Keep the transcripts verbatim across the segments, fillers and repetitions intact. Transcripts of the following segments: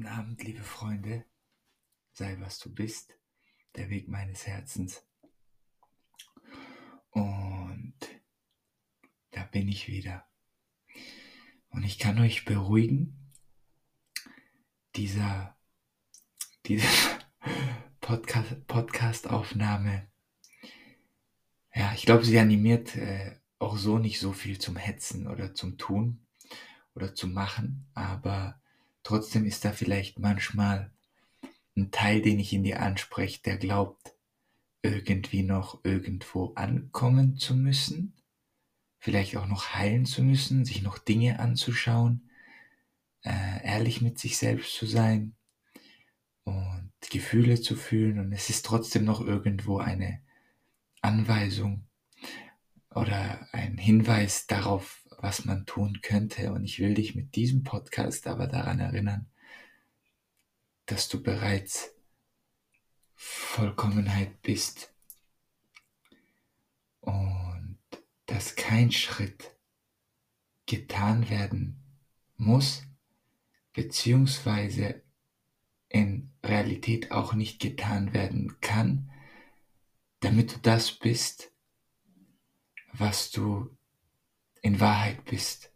Guten Abend, liebe Freunde, sei was du bist, der Weg meines Herzens. Und da bin ich wieder. Und ich kann euch beruhigen, dieser, diese Podcast, Podcast-Aufnahme, ja, ich glaube, sie animiert äh, auch so nicht so viel zum Hetzen oder zum Tun oder zum Machen, aber trotzdem ist da vielleicht manchmal ein Teil, den ich in dir anspreche, der glaubt, irgendwie noch irgendwo ankommen zu müssen, vielleicht auch noch heilen zu müssen, sich noch Dinge anzuschauen, äh, ehrlich mit sich selbst zu sein und Gefühle zu fühlen, und es ist trotzdem noch irgendwo eine Anweisung oder ein Hinweis darauf, was man tun könnte. Und ich will dich mit diesem Podcast aber daran erinnern, dass du bereits Vollkommenheit bist und dass kein Schritt getan werden muss, beziehungsweise in Realität auch nicht getan werden kann, damit du das bist, was du in Wahrheit bist.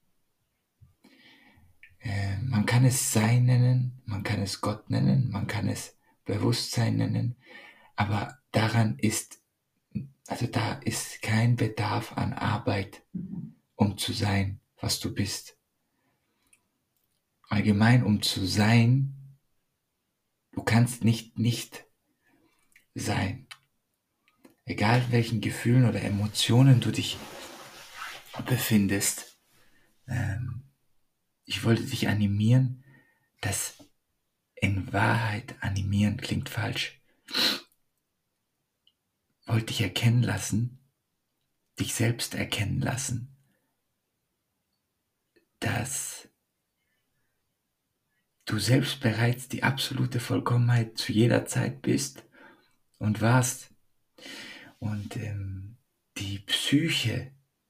Äh, man kann es Sein nennen, man kann es Gott nennen, man kann es Bewusstsein nennen, aber daran ist, also da ist kein Bedarf an Arbeit, um zu sein, was du bist. Allgemein, um zu sein, du kannst nicht nicht sein. Egal in welchen Gefühlen oder Emotionen du dich befindest, ähm, ich wollte dich animieren, dass in Wahrheit animieren klingt falsch. Wollte dich erkennen lassen, dich selbst erkennen lassen, dass du selbst bereits die absolute Vollkommenheit zu jeder Zeit bist und warst. Und ähm, die Psyche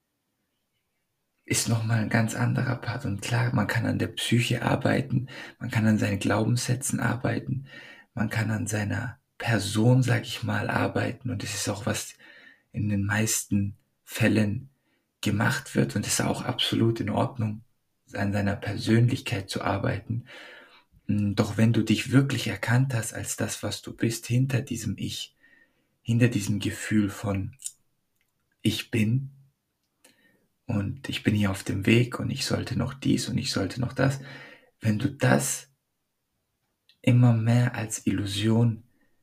ist nochmal ein ganz anderer Part. Und klar, man kann an der Psyche arbeiten, man kann an seinen Glaubenssätzen arbeiten, man kann an seiner Person, sag ich mal, arbeiten. Und das ist auch, was in den meisten Fällen gemacht wird. Und es ist auch absolut in Ordnung, an seiner Persönlichkeit zu arbeiten. Doch wenn du dich wirklich erkannt hast als das, was du bist, hinter diesem Ich, hinter diesem Gefühl von ich bin, und ich bin hier auf dem Weg und ich sollte noch dies und ich sollte noch das. Wenn du das immer mehr als Illusion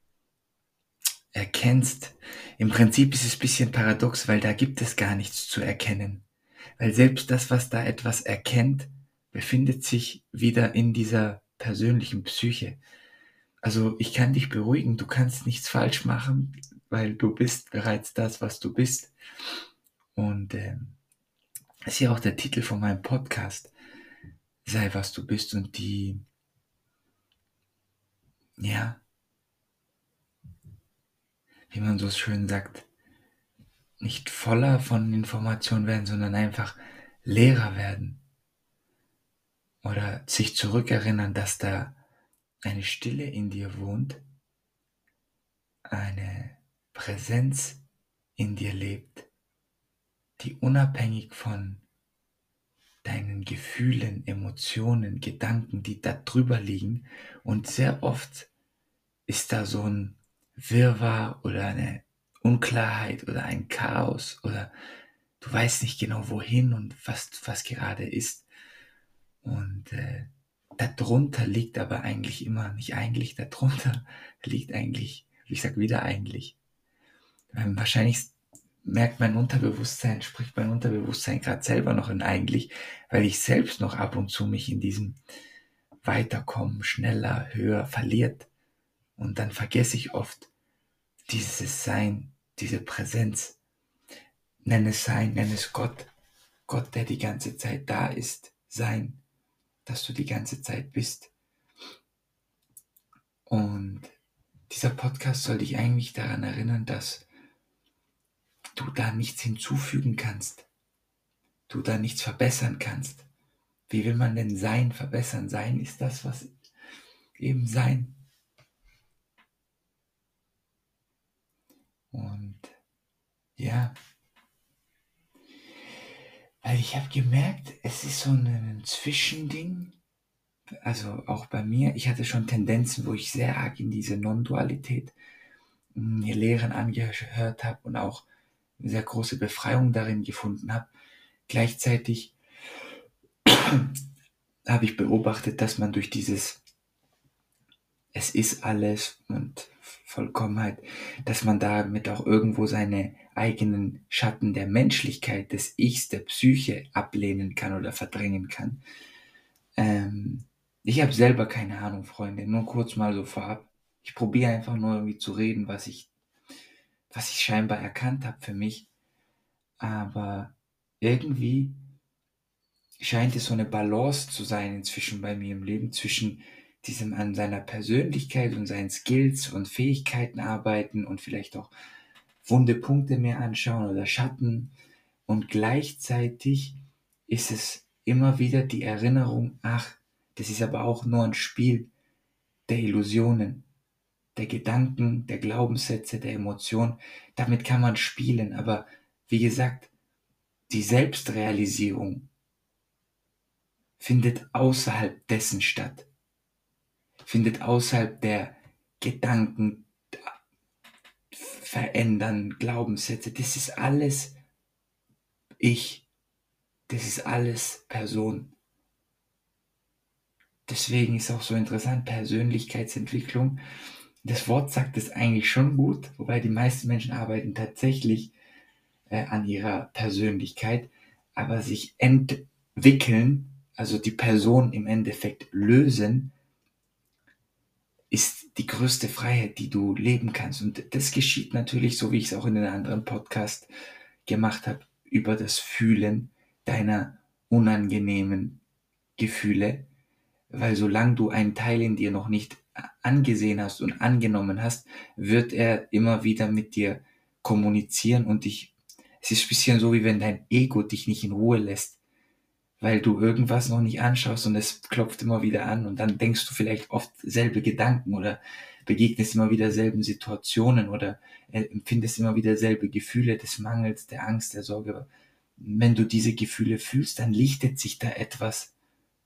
erkennst, im Prinzip ist es ein bisschen paradox, weil da gibt es gar nichts zu erkennen. Weil selbst das, was da etwas erkennt, befindet sich wieder in dieser persönlichen Psyche. Also ich kann dich beruhigen, du kannst nichts falsch machen, weil du bist bereits das, was du bist. Und ähm, das ist ja auch der Titel von meinem Podcast, sei was du bist. Und die, ja, wie man so schön sagt, nicht voller von Informationen werden, sondern einfach leerer werden. Oder sich zurückerinnern, dass da eine Stille in dir wohnt, eine Präsenz in dir lebt, die unabhängig von deinen Gefühlen, Emotionen, Gedanken, die da drüber liegen. Und sehr oft ist da so ein Wirrwarr oder eine Unklarheit oder ein Chaos oder du weißt nicht genau wohin und was, was gerade ist. Und äh, darunter liegt aber eigentlich immer, nicht eigentlich, darunter liegt eigentlich, ich sag wieder eigentlich, ähm, wahrscheinlich merkt mein Unterbewusstsein, spricht mein Unterbewusstsein gerade selber noch in eigentlich, weil ich selbst noch ab und zu mich in diesem Weiterkommen, schneller, höher verliert. Und dann vergesse ich oft dieses Sein, diese Präsenz. Nenn es Sein, nenn es Gott. Gott, der die ganze Zeit da ist. Sein, dass du die ganze Zeit bist. Und dieser Podcast soll dich eigentlich daran erinnern, dass du da nichts hinzufügen kannst. Du da nichts verbessern kannst. Wie will man denn Sein verbessern? Sein ist das, was eben sein. Und ja, weil ich habe gemerkt, es ist so ein Zwischending, also auch bei mir, ich hatte schon Tendenzen, wo ich sehr arg in diese Non-Dualität mir Lehren angehört habe und auch eine sehr große Befreiung darin gefunden habe. Gleichzeitig habe ich beobachtet, dass man durch dieses Es ist alles und Vollkommenheit, dass man damit auch irgendwo seine eigenen Schatten der Menschlichkeit, des Ichs, der Psyche ablehnen kann oder verdrängen kann. Ähm, ich habe selber keine Ahnung, Freunde, nur kurz mal so vorab. Ich probiere einfach nur irgendwie zu reden, was ich, was ich scheinbar erkannt habe für mich. Aber irgendwie scheint es so eine Balance zu sein inzwischen bei mir im Leben zwischen diesem an seiner Persönlichkeit und seinen Skills und Fähigkeiten arbeiten und vielleicht auch wunde Punkte mehr anschauen oder Schatten. Und gleichzeitig ist es immer wieder die Erinnerung, ach, das ist aber auch nur ein Spiel der Illusionen, der Gedanken, der Glaubenssätze, der Emotionen. Damit kann man spielen, aber wie gesagt, die Selbstrealisierung findet außerhalb dessen statt, findet außerhalb der Gedanken verändern, Glaubenssätze. Das ist alles ich, das ist alles Person. Deswegen ist auch so interessant, Persönlichkeitsentwicklung. Das Wort sagt es eigentlich schon gut, wobei die meisten Menschen arbeiten tatsächlich äh, an ihrer Persönlichkeit, aber sich entwickeln, also die Person im Endeffekt lösen, ist die größte Freiheit, die du leben kannst. Und das geschieht natürlich, so wie ich es auch in einem anderen Podcast gemacht habe, über das Fühlen deiner unangenehmen Gefühle, weil solange du einen Teil in dir noch nicht angesehen hast und angenommen hast, wird er immer wieder mit dir kommunizieren und dich, es ist ein bisschen so, wie wenn dein Ego dich nicht in Ruhe lässt, weil du irgendwas noch nicht anschaust und es klopft immer wieder an und dann denkst du vielleicht oft selbe Gedanken oder begegnest immer wieder selben Situationen oder empfindest immer wieder selbe Gefühle des Mangels, der Angst, der Sorge. Wenn du diese Gefühle fühlst, dann lichtet sich da etwas.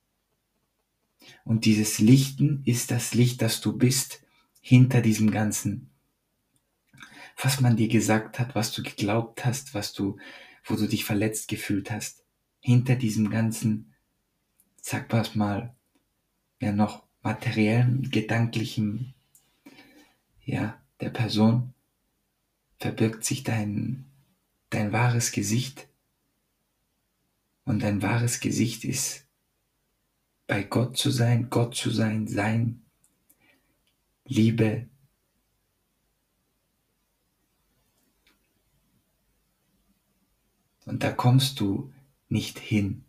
Und dieses Lichten ist das Licht, das du bist, hinter diesem Ganzen, was man dir gesagt hat, was du geglaubt hast, was du, wo du dich verletzt gefühlt hast. Hinter diesem ganzen, sag was mal, ja noch materiellen, gedanklichen, ja, der Person verbirgt sich dein, dein wahres Gesicht. Und dein wahres Gesicht ist, bei Gott zu sein, Gott zu sein, sein, Liebe. Und da kommst du nicht hin.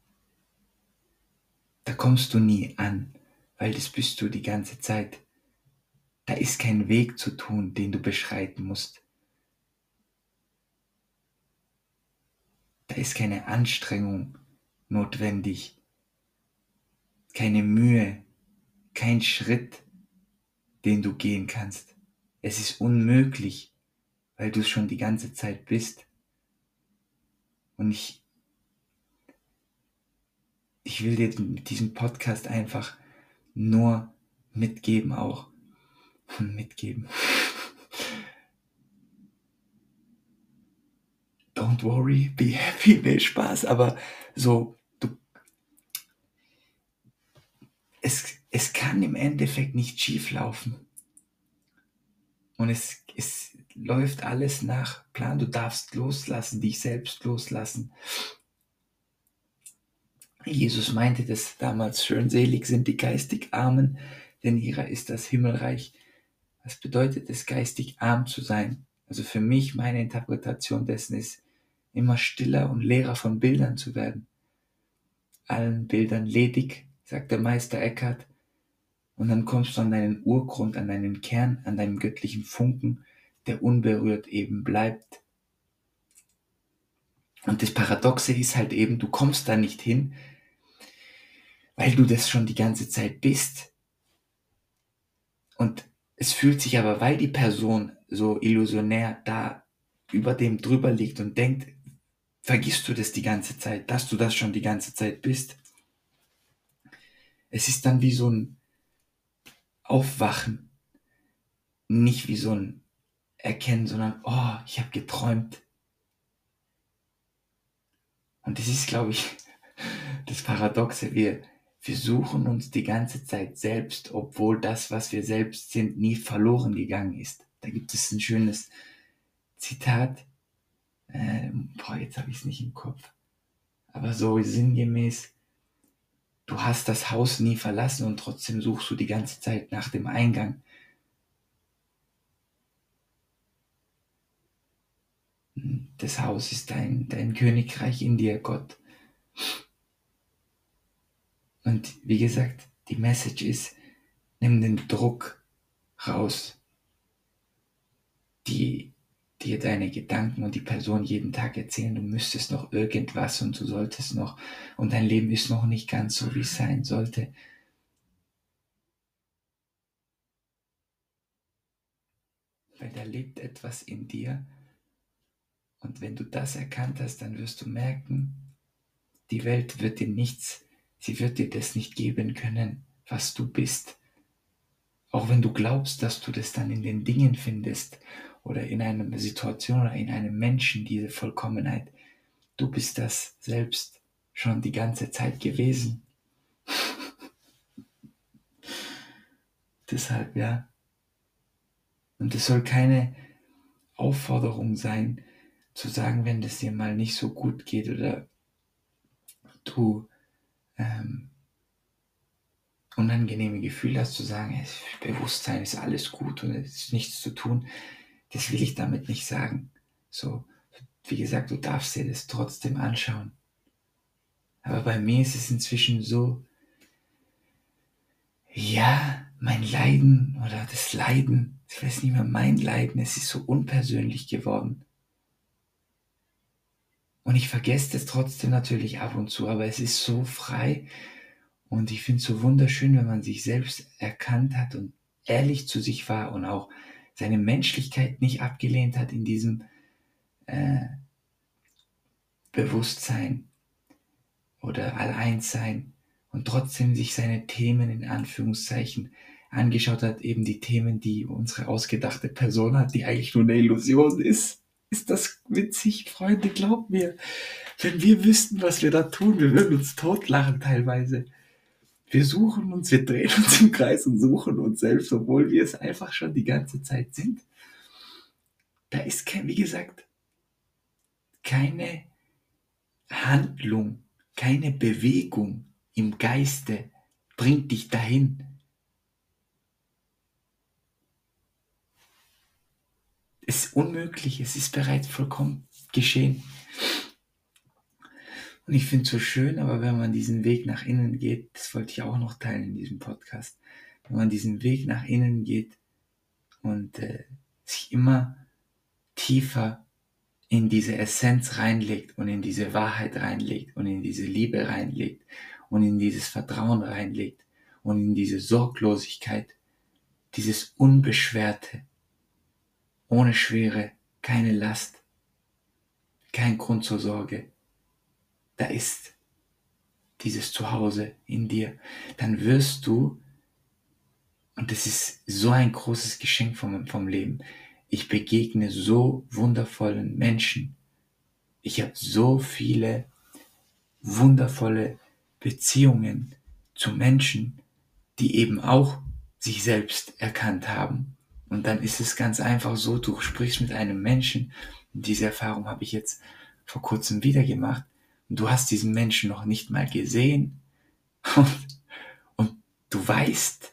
Da kommst du nie an, weil das bist du die ganze Zeit. Da ist kein Weg zu tun, den du beschreiten musst. Da ist keine Anstrengung notwendig, keine Mühe, kein Schritt, den du gehen kannst. Es ist unmöglich, weil du es schon die ganze Zeit bist. Und ich, ich will dir mit diesem Podcast einfach nur mitgeben auch. Mitgeben. Don't worry, be happy, nee, Spaß, aber so, du, es, es kann im Endeffekt nicht schief laufen. Und es, es läuft alles nach Plan. Du darfst loslassen, dich selbst loslassen. Jesus meinte das damals schön, selig sind die geistig Armen, denn ihrer ist das Himmelreich. Was bedeutet es, geistig arm zu sein? Also für mich, meine Interpretation dessen ist, immer stiller und leerer von Bildern zu werden. Allen Bildern ledig, sagt der Meister Eckhart. Und dann kommst du an deinen Urgrund, an deinen Kern, an deinen göttlichen Funken, der unberührt eben bleibt. Und das Paradoxe ist halt eben, du kommst da nicht hin, weil du das schon die ganze Zeit bist. Und es fühlt sich aber, weil die Person so illusionär da über dem drüber liegt und denkt, vergisst du das die ganze Zeit, dass du das schon die ganze Zeit bist. Es ist dann wie so ein Aufwachen, nicht wie so ein Erkennen, sondern, oh, ich habe geträumt. Und das ist, glaube ich, das Paradoxe. Wir, wir suchen uns die ganze Zeit selbst, obwohl das, was wir selbst sind, nie verloren gegangen ist. Da gibt es ein schönes Zitat. Äh, boah, jetzt habe ich es nicht im Kopf. Aber so sinngemäß, du hast das Haus nie verlassen und trotzdem suchst du die ganze Zeit nach dem Eingang. Das Haus ist dein, dein Königreich in dir, Gott. Und wie gesagt, die Message ist, nimm den Druck raus, die dir deine Gedanken und die Person jeden Tag erzählen, du müsstest noch irgendwas und du solltest noch und dein Leben ist noch nicht ganz so, wie es sein sollte. Weil da lebt etwas in dir und wenn du das erkannt hast, dann wirst du merken, die Welt wird dir nichts, sie wird dir das nicht geben können, was du bist. Auch wenn du glaubst, dass du das dann in den Dingen findest oder in einer Situation oder in einem Menschen, diese Vollkommenheit, du bist das selbst schon die ganze Zeit gewesen. Deshalb, ja. Und es soll keine Aufforderung sein, zu sagen, wenn es dir mal nicht so gut geht oder du ähm, unangenehme Gefühle hast, zu sagen, Bewusstsein ist alles gut und es ist nichts zu tun. Das will ich damit nicht sagen. So, wie gesagt, du darfst dir das trotzdem anschauen. Aber bei mir ist es inzwischen so, ja, mein Leiden oder das Leiden, ich weiß nicht mehr, mein Leiden, es ist so unpersönlich geworden. Und ich vergesse das trotzdem natürlich ab und zu, aber es ist so frei und ich finde es so wunderschön, wenn man sich selbst erkannt hat und ehrlich zu sich war und auch seine Menschlichkeit nicht abgelehnt hat in diesem äh, Bewusstsein oder Alleinsein und trotzdem sich seine Themen in Anführungszeichen angeschaut hat, eben die Themen, die unsere ausgedachte Person hat, die eigentlich nur eine Illusion ist. Ist das witzig, Freunde? Glaubt mir, wenn wir wüssten, was wir da tun, wir würden uns totlachen teilweise. Wir suchen uns, wir drehen uns im Kreis und suchen uns selbst, obwohl wir es einfach schon die ganze Zeit sind. Da ist, kein, wie gesagt, keine Handlung, keine Bewegung im Geiste bringt dich dahin. Es ist unmöglich, es ist bereits vollkommen geschehen. Und ich finde es so schön, aber wenn man diesen Weg nach innen geht, das wollte ich auch noch teilen in diesem Podcast, wenn man diesen Weg nach innen geht und äh, sich immer tiefer in diese Essenz reinlegt und in diese Wahrheit reinlegt und in diese Liebe reinlegt und in dieses Vertrauen reinlegt und in diese Sorglosigkeit, dieses Unbeschwerte, ohne Schwere, keine Last, kein Grund zur Sorge. Da ist dieses Zuhause in dir. Dann wirst du, und das ist so ein großes Geschenk vom, vom Leben, ich begegne so wundervollen Menschen. Ich habe so viele wundervolle Beziehungen zu Menschen, die eben auch sich selbst erkannt haben. Und dann ist es ganz einfach so, du sprichst mit einem Menschen, und diese Erfahrung habe ich jetzt vor kurzem wieder gemacht, und du hast diesen Menschen noch nicht mal gesehen und, und du weißt,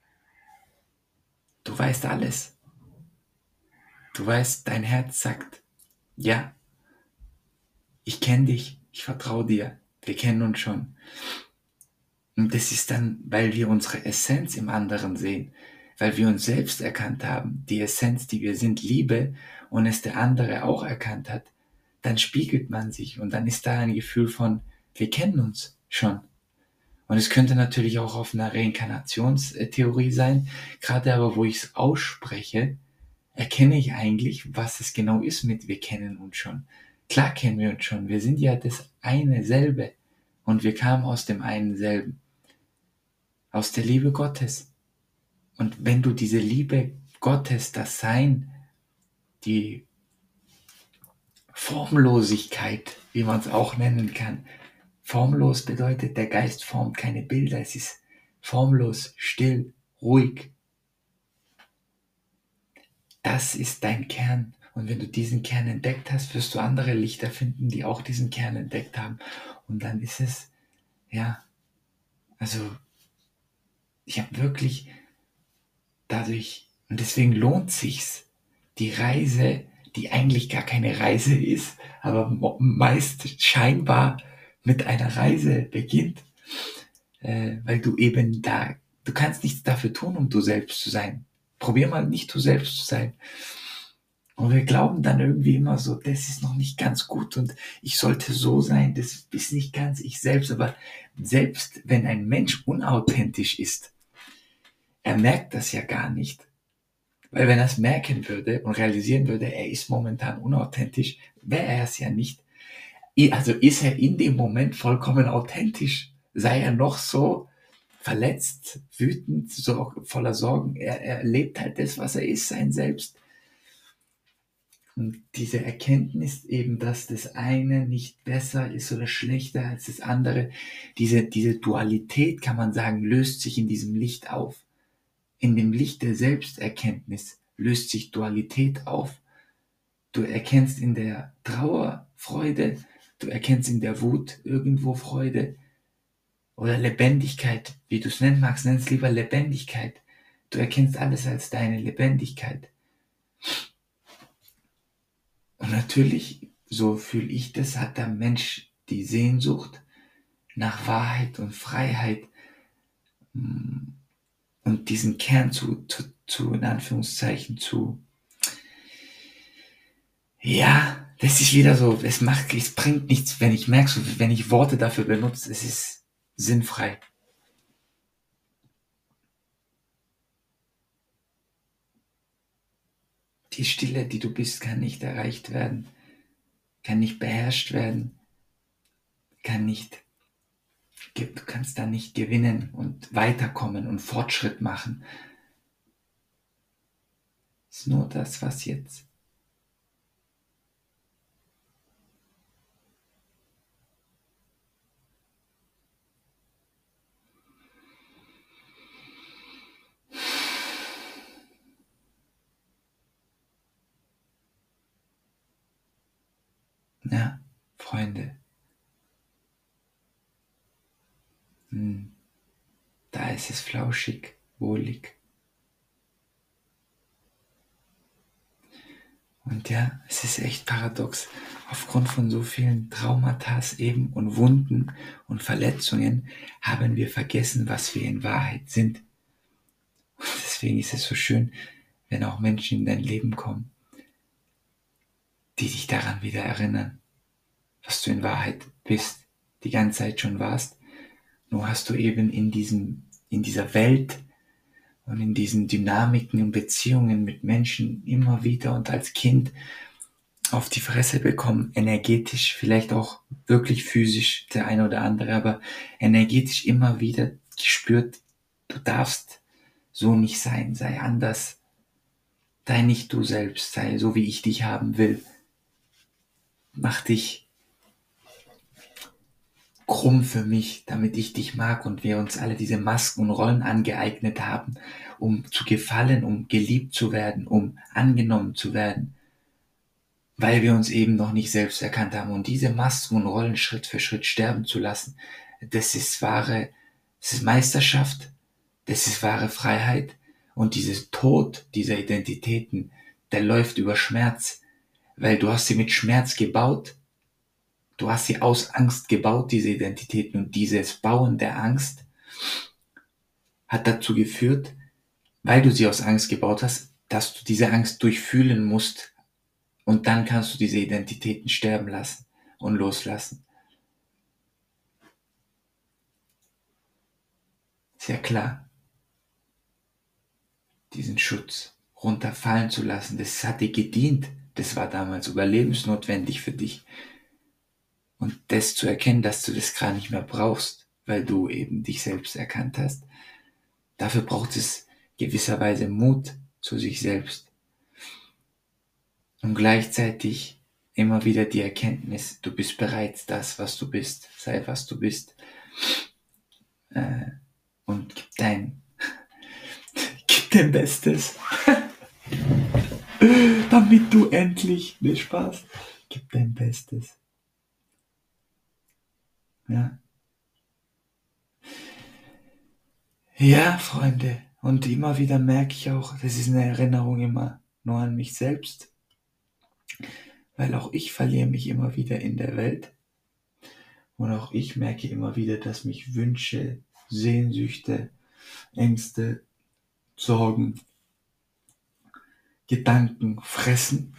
du weißt alles. Du weißt, dein Herz sagt, ja, ich kenne dich, ich vertraue dir, wir kennen uns schon. Und das ist dann, weil wir unsere Essenz im anderen sehen, weil wir uns selbst erkannt haben, die Essenz, die wir sind, Liebe, und es der andere auch erkannt hat, dann spiegelt man sich und dann ist da ein Gefühl von, wir kennen uns schon. Und es könnte natürlich auch auf einer Reinkarnationstheorie sein. Gerade aber, wo ich es ausspreche, erkenne ich eigentlich, was es genau ist mit wir kennen uns schon. Klar kennen wir uns schon. Wir sind ja das eine selbe. Und wir kamen aus dem einen selben. Aus der Liebe Gottes. Und wenn du diese Liebe Gottes, das Sein, die Formlosigkeit, wie man es auch nennen kann. Formlos bedeutet, der Geist formt keine Bilder. Es ist formlos, still, ruhig. Das ist dein Kern. Und wenn du diesen Kern entdeckt hast, wirst du andere Lichter finden, die auch diesen Kern entdeckt haben. Und dann ist es, ja, also ich habe wirklich dadurch, und deswegen lohnt sich's, die Reise, die eigentlich gar keine Reise ist, aber meist scheinbar mit einer Reise beginnt, äh, weil du eben da, du kannst nichts dafür tun, um du selbst zu sein. Probier mal nicht du selbst zu sein. Und wir glauben dann irgendwie immer so, das ist noch nicht ganz gut und ich sollte so sein, das ist nicht ganz ich selbst. Aber selbst wenn ein Mensch unauthentisch ist, er merkt das ja gar nicht. Weil wenn er es merken würde und realisieren würde, er ist momentan unauthentisch, wäre er es ja nicht. Also ist er in dem Moment vollkommen authentisch. Sei er noch so verletzt, wütend, so voller Sorgen. Er, er lebt halt das, was er ist, sein Selbst. Und diese Erkenntnis eben, dass das eine nicht besser ist oder schlechter als das andere, diese, diese Dualität, kann man sagen, löst sich in diesem Licht auf. In dem Licht der Selbsterkenntnis löst sich Dualität auf. Du erkennst in der Trauer Freude, du erkennst in der Wut irgendwo Freude oder Lebendigkeit, wie du es nennen magst, nenn es lieber Lebendigkeit. Du erkennst alles als deine Lebendigkeit. Und natürlich, so fühle ich das, hat der Mensch die Sehnsucht nach Wahrheit und Freiheit und diesen Kern zu, zu, zu in Anführungszeichen zu, ja, das ist wieder so, es macht, es bringt nichts, wenn ich merke, so, wenn ich Worte dafür benutze, es ist sinnfrei. Die Stille, die du bist, kann nicht erreicht werden, kann nicht beherrscht werden, kann nicht, du kannst da nicht gewinnen und weiterkommen und Fortschritt machen. Es ist nur das, was jetzt. Ja, Freunde. Hm. Da ist es flauschig, wohlig. Und ja, es ist echt paradox. Aufgrund von so vielen Traumata eben und Wunden und Verletzungen haben wir vergessen, was wir in Wahrheit sind. Und deswegen ist es so schön, wenn auch Menschen in dein Leben kommen, die dich daran wieder erinnern, was du in Wahrheit bist, die ganze Zeit schon warst. Nur hast du eben in diesem, in dieser Welt und in diesen Dynamiken und Beziehungen mit Menschen immer wieder und als Kind auf die Fresse bekommen, energetisch, vielleicht auch wirklich physisch, der eine oder andere, aber energetisch immer wieder gespürt, du darfst so nicht sein, sei anders, sei nicht du selbst, sei so, wie ich dich haben will. Mach dich krumm für mich, damit ich dich mag und wir uns alle diese Masken und Rollen angeeignet haben, um zu gefallen, um geliebt zu werden, um angenommen zu werden, weil wir uns eben noch nicht selbst erkannt haben. Und diese Masken und Rollen Schritt für Schritt sterben zu lassen, das ist wahre, das ist Meisterschaft, das ist wahre Freiheit. Und dieses Tod dieser Identitäten, der läuft über Schmerz, weil du hast sie mit Schmerz gebaut. Du hast sie aus Angst gebaut, diese Identitäten. Und dieses Bauen der Angst hat dazu geführt, weil du sie aus Angst gebaut hast, dass du diese Angst durchfühlen musst. Und dann kannst du diese Identitäten sterben lassen und loslassen. Sehr klar, diesen Schutz runterfallen zu lassen, das hat dir gedient. Das war damals überlebensnotwendig für dich. Und das zu erkennen, dass du das gerade nicht mehr brauchst, weil du eben dich selbst erkannt hast, dafür braucht es gewisserweise Mut zu sich selbst. Und gleichzeitig immer wieder die Erkenntnis, du bist bereits das, was du bist, sei was du bist. Äh, und gib dein, gib dein Bestes, damit du endlich, ne Spaß, gib dein Bestes. Ja. Ja, Freunde, und immer wieder merke ich auch, das ist eine Erinnerung immer nur an mich selbst, weil auch ich verliere mich immer wieder in der Welt und auch ich merke immer wieder, dass mich Wünsche, Sehnsüchte, Ängste, Sorgen, Gedanken fressen.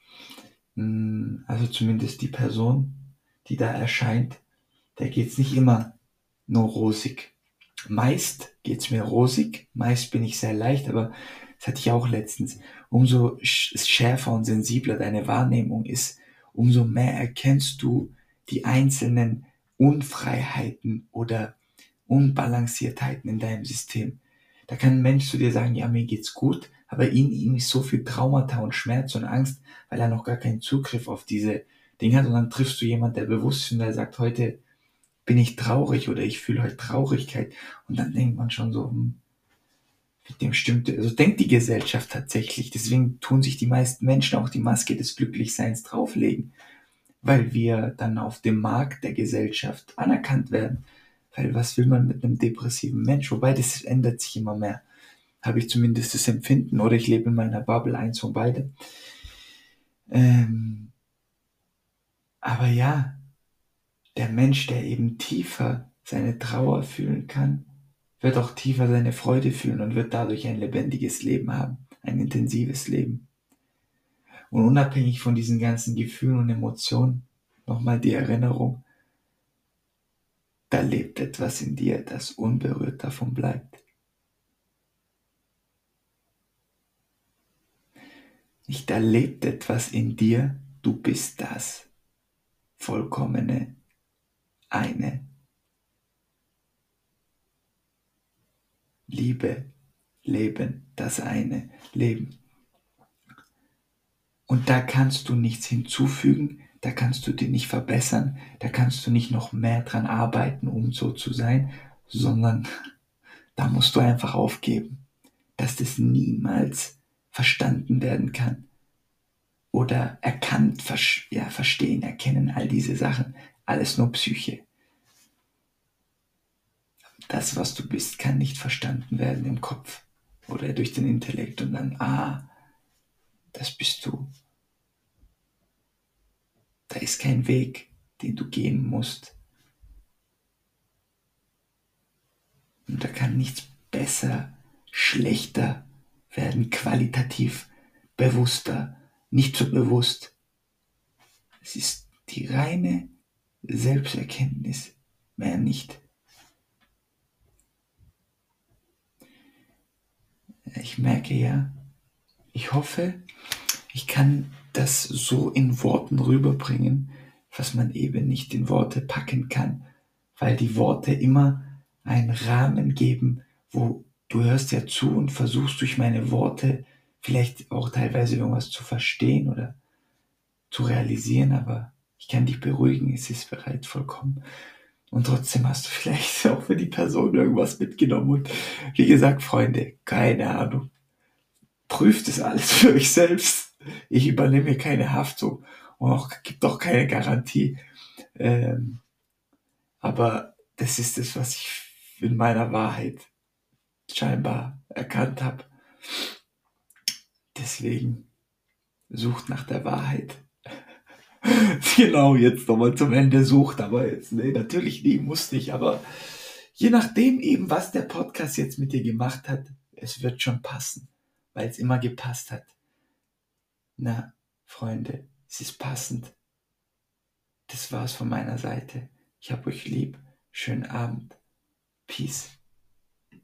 Also zumindest die Person, die da erscheint, der geht's nicht immer nur rosig. Meist geht's mir rosig, meist bin ich sehr leicht, aber das hatte ich auch letztens. Umso schärfer und sensibler deine Wahrnehmung ist, umso mehr erkennst du die einzelnen Unfreiheiten oder Unbalanciertheiten in deinem System. Da kann ein Mensch zu dir sagen, ja, mir geht's gut, aber in ihm ist so viel Traumata und Schmerz und Angst, weil er noch gar keinen Zugriff auf diese Dinge hat. Und dann triffst du jemanden, der bewusst ist und der sagt, heute bin ich traurig oder ich fühle heute Traurigkeit. Und dann denkt man schon so, hm, mit dem stimmt, also denkt die Gesellschaft tatsächlich. Deswegen tun sich die meisten Menschen auch die Maske des Glücklichseins drauflegen, weil wir dann auf dem Markt der Gesellschaft anerkannt werden. Weil was will man mit einem depressiven Mensch? Wobei, das ändert sich immer mehr. Habe ich zumindest das Empfinden, oder ich lebe in meiner Bubble, eins von beide. Ähm, aber ja, der Mensch, der eben tiefer seine Trauer fühlen kann, wird auch tiefer seine Freude fühlen und wird dadurch ein lebendiges Leben haben, ein intensives Leben. Und unabhängig von diesen ganzen Gefühlen und Emotionen, nochmal die Erinnerung, da lebt etwas in dir, das unberührt davon bleibt. Nicht, da lebt etwas in dir, du bist das vollkommene eine. Liebe, Leben, das eine Leben. Und da kannst du nichts hinzufügen, da kannst du dich nicht verbessern, da kannst du nicht noch mehr dran arbeiten, um so zu sein, sondern da musst du einfach aufgeben, dass das niemals verstanden werden kann oder erkannt, ja, verstehen, erkennen, all diese Sachen, alles nur Psyche. Das, was du bist, kann nicht verstanden werden im Kopf oder durch den Intellekt und dann, ah, das bist du. Da ist kein Weg, den du gehen musst. Und da kann nichts besser, schlechter werden, qualitativ bewusster, nicht so bewusst. Es ist die reine Selbsterkenntnis, mehr nicht. Ich merke ja, ich hoffe, ich kann das so in Worten rüberbringen, was man eben nicht in Worte packen kann, weil die Worte immer einen Rahmen geben, wo du hörst ja zu und versuchst durch meine Worte vielleicht auch teilweise irgendwas zu verstehen oder zu realisieren, aber ich kann dich beruhigen, es ist bereits vollkommen. Und trotzdem hast du vielleicht auch für die Person irgendwas mitgenommen. Und wie gesagt, Freunde, keine Ahnung. Prüft es alles für euch selbst. Ich übernehme keine Haftung und auch gibt auch keine Garantie. Ähm, aber das ist es, was ich in meiner Wahrheit scheinbar erkannt habe. Deswegen sucht nach der Wahrheit. Genau, jetzt nochmal zum Ende sucht, aber jetzt, nee, natürlich nie, musste ich, aber je nachdem eben, was der Podcast jetzt mit dir gemacht hat, es wird schon passen, weil es immer gepasst hat. Na, Freunde, es ist passend. Das war's von meiner Seite. Ich hab euch lieb. Schönen Abend. Peace.